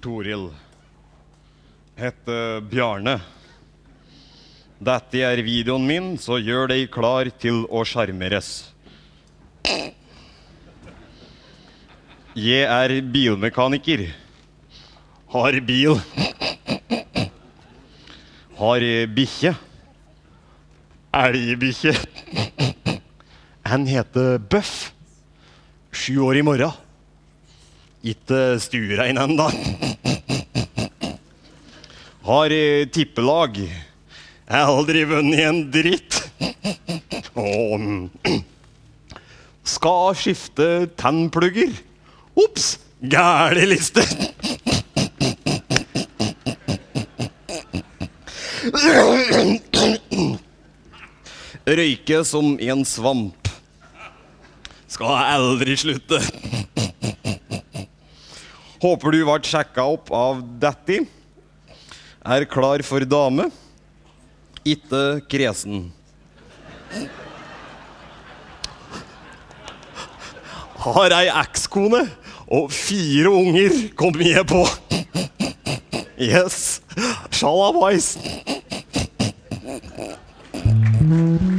Toril. Hette Bjarne. Dette videoen min, så gjør deg klar til å skjermeres. Jeg bilmekaniker. Har bil. Har bikkje. Elgbikkje. Han heter Bøff. 7 år i morgen. Ikke stuerein enda. Har tippelag. Aldri vunnet en dritt. Skal skifte tannplugger. Ops, gærlig liste. Røyke som en svamp. Skal aldri slutte. Håper du ble sjekket opp av dette. Klar for dame. Ikke kresen. Har ei ekskone og 4 unger kom jeg på. Yes, shalabais.